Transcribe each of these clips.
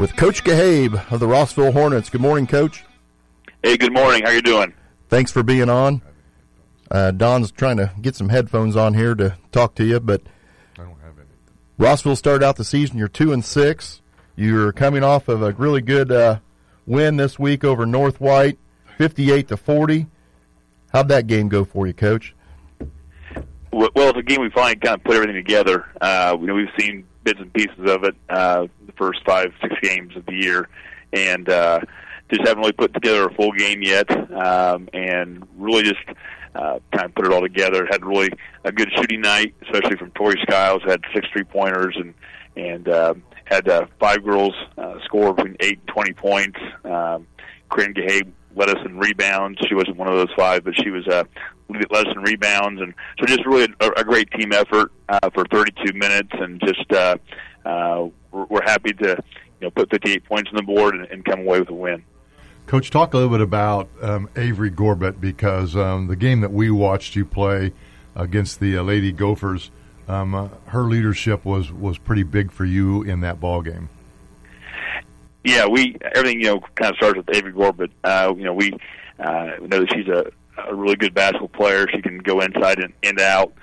with Coach Gahabe of the Rossville Hornets. Good morning, Coach. Hey, good morning. How you doing? Thanks for being on. Don's trying to get some headphones on here to talk to you, but I don't have any. Rossville started out the season. You're 2-6. You're coming off of a really good win this week over North White, 58-40. How'd that game go for you, Coach? Well, it's a game we finally kind of put everything together. We've seen bits and pieces of it the first 5-6 games of the year, and just haven't really put together a full game yet, and really just kind of put it all together. Had really a good shooting night, especially from Tori Skiles. Had 6 3-pointers and had 5 girls score between 8 and 20 points. Corinne Gahabe led us in rebounds. She wasn't one of those 5, but she was led us in rebounds, and so just really a great team effort for 32 minutes, and just we're happy to put 58 points on the board and come away with a win. Coach, talk a little bit about Avery Gorbett, because the game that we watched you play against the Lady Gophers, her leadership was pretty big for you in that ball game. Yeah, everything kind of starts with Avery Gorbett. We know that she's a really good basketball player. She can go inside and out.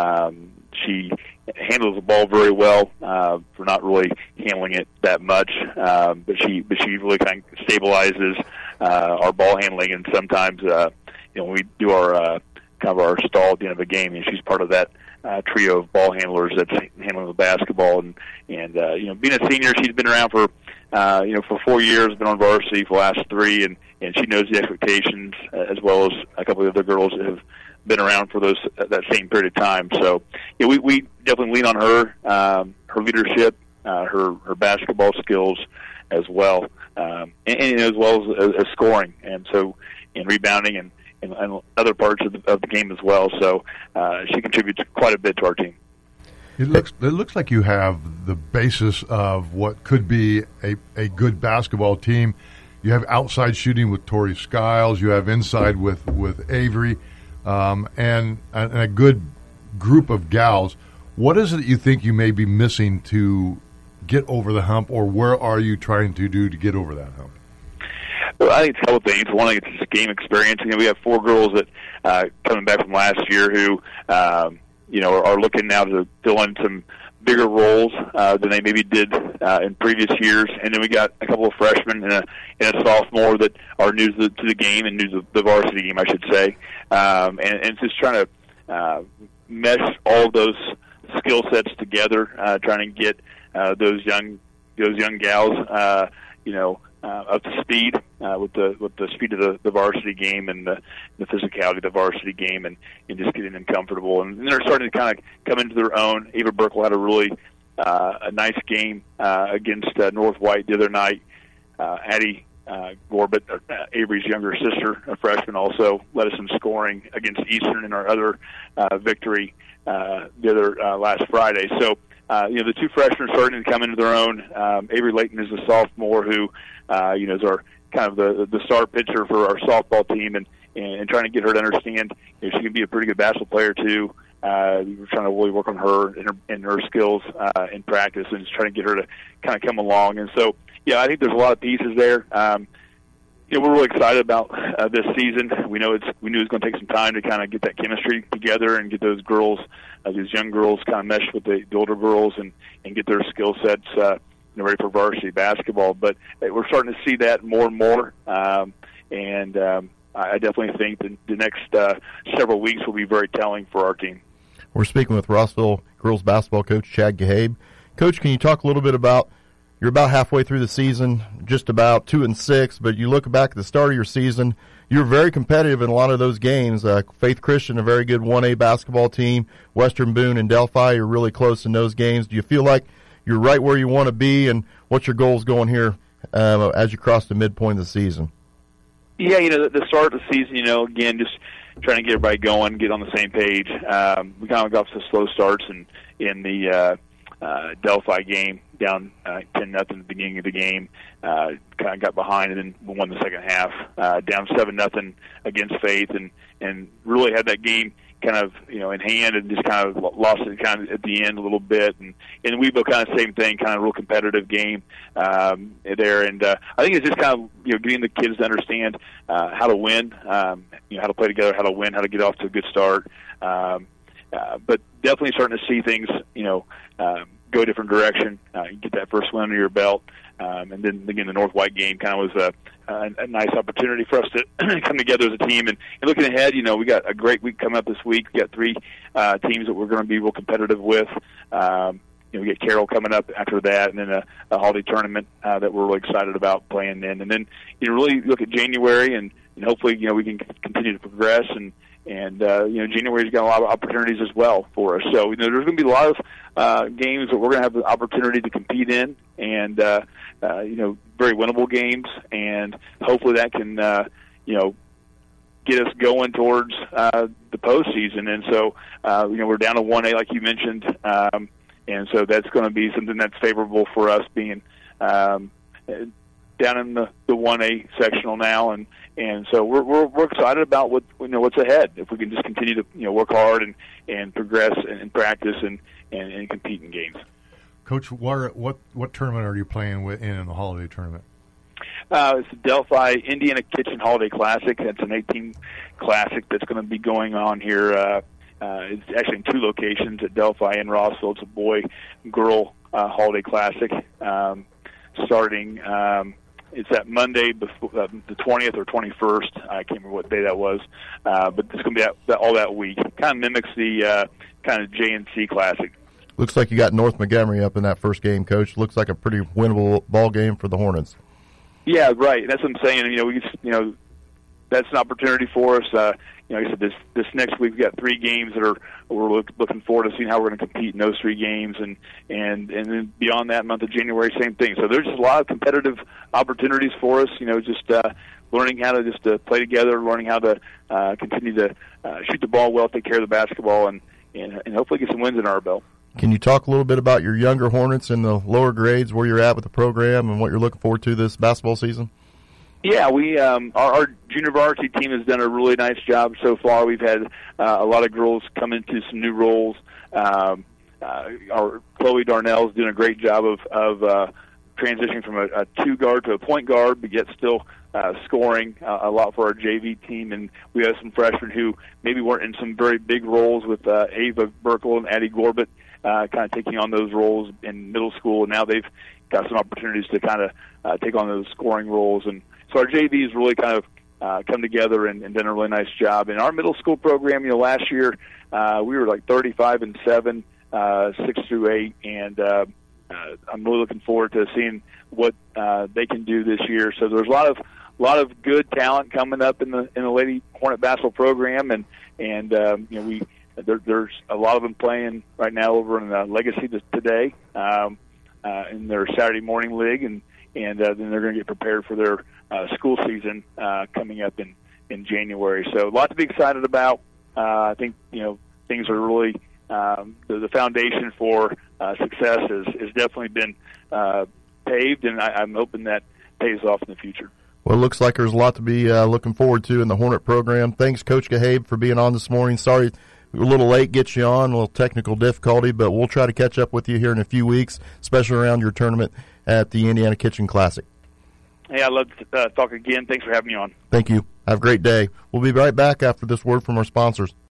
She handles the ball very well. For not really handling it that much, but she really kind of stabilizes our ball handling. And sometimes when we do our kind of our stall at the end of the game, she's part of that trio of ball handlers that's handling the basketball. And being a senior, she's been around for 4 years, been on varsity for the last 3, and she knows the expectations as well as a couple of other girls that have been around for that same period of time. So we definitely lean on her, her leadership, her basketball skills as well, and as well as scoring, and so in rebounding and other parts of the game as well. So she contributes quite a bit to our team. It looks like you have the basis of what could be a good basketball team. You have outside shooting with Tori Skiles. You have inside with Avery, and a good group of gals. What is it that you think you may be missing to get over the hump, or where are you trying to do to get over that hump? Well, I think it's a couple things. One, I think it's just game experience. We have 4 girls that coming back from last year who are looking now to fill in some bigger roles than they maybe did in previous years. And then we got a couple of freshmen and a sophomore that are new to the game and new to the varsity game, I should say. And it's just trying to mesh all of those skill sets together, trying to get those young gals, up to speed with the speed of the varsity game and the physicality of the varsity game, and just getting them comfortable. And they're starting to kind of come into their own. Ava Burkle had a really a nice game against North White the other night. Addie Gorbett, Avery's younger sister, a freshman, also led us in scoring against Eastern in our other victory the other last Friday. So the 2 freshmen are starting to come into their own. Avery Layton is a sophomore who is our kind of the star pitcher for our softball team, and trying to get her to understand she can be a pretty good basketball player too. We're trying to really work on her and her skills in practice, and just trying to get her to kind of come along. And so, I think there's a lot of pieces there. We're really excited about this season. We knew it was going to take some time to kind of get that chemistry together and get those girls, these young girls, kind of mesh with the older girls and get their skill sets ready for varsity basketball. But we're starting to see that more and more, and I definitely think the next several weeks will be very telling for our team. We're speaking with Rossville girls basketball coach Chad Gahabe. Coach, can you talk a little bit about, you're about halfway through the season, just about 2-6, but you look back at the start of your season, you're very competitive in a lot of those games. Faith Christian, a very good 1A basketball team. Western Boone and Delphi, you're really close in those games. Do you feel like you're right where you want to be, and what's your goals going here as you cross the midpoint of the season? Yeah, the start of the season, again, just trying to get everybody going, get on the same page. We kind of got some slow starts in the Delphi game, down 10-0 at the beginning of the game. Kind of got behind, and then we won the second half, down 7-0 against Faith, and really had that game kind of in hand and just kind of lost it kind of at the end a little bit. And Weebo kind of same thing, kind of real competitive game there. And I think it's just kind of getting the kids to understand how to win, how to play together, how to win, how to get off to a good start. But definitely starting to see things go a different direction. You get that first win under your belt. And then again, the North White game kind of was a nice opportunity for us to come together as a team. And looking ahead, we got a great week coming up this week. We got 3 teams that we're going to be real competitive with. We get Carroll coming up after that, and then a holiday tournament that we're really excited about playing in. And then really look at January, and hopefully we can continue to progress. And January's got a lot of opportunities as well for us. So there's going to be a lot of games that we're going to have the opportunity to compete in, and very winnable games, and hopefully that can get us going towards the postseason. And so we're down to 1A like you mentioned, and so that's going to be something that's favorable for us being down in the 1A sectional now, and so we're excited about what's ahead. If we can just continue to work hard and progress and practice and compete in games. Coach, what tournament are you playing in the holiday tournament? It's the Delphi Indiana Kitchen Holiday Classic. That's an 18 classic that's going to be going on here. It's actually in 2 locations at Delphi and Rossville. It's a boy-girl holiday classic starting. It's that Monday before the 20th or 21st. I can't remember what day that was, but it's going to be all that week. It kind of mimics the kind of JNC Classic. Looks like you got North Montgomery up in that first game, Coach. Looks like a pretty winnable ball game for the Hornets. Yeah, right. That's what I'm saying. That's an opportunity for us. Like I said, this next week we've got 3 games that we're looking forward to seeing how we're going to compete in those 3 games, and then beyond that month of January, same thing. So there's just a lot of competitive opportunities for us. Just learning how to just play together, learning how to continue to shoot the ball well, take care of the basketball, and hopefully get some wins in our belt. Can you talk a little bit about your younger Hornets in the lower grades, where you're at with the program, and what you're looking forward to this basketball season? Yeah, we our junior varsity team has done a really nice job so far. We've had a lot of girls come into some new roles. Our Chloe Darnell's doing a great job of transitioning from a 2 guard to a point guard, but yet still scoring a lot for our JV team. And we have some freshmen who maybe weren't in some very big roles with Ava Burkle and Addie Gorbett kind of taking on those roles in middle school, and now they've got some opportunities to kind of take on those scoring roles. And so our JVs really kind of come together and done a really nice job. In our middle school program, last year we were like 35-7, 6 through 8, and I'm really looking forward to seeing what they can do this year. So there's a lot of good talent coming up in the Lady Hornet basketball program, and there's a lot of them playing right now over in Legacy today in their Saturday morning league, and then they're going to get prepared for their school season coming up in January. So a lot to be excited about. I think things are really the foundation for success has definitely been paved, and I'm hoping that pays off in the future. Well, it looks like there's a lot to be looking forward to in the Hornet program. Thanks, Coach Gahabe, for being on this morning. Sorry we're a little late, get you on, a little technical difficulty, but we'll try to catch up with you here in a few weeks, especially around your tournament at the Indiana Kitchen Classic. Hey, I'd love to talk again. Thanks for having me on. Thank you. Have a great day. We'll be right back after this word from our sponsors.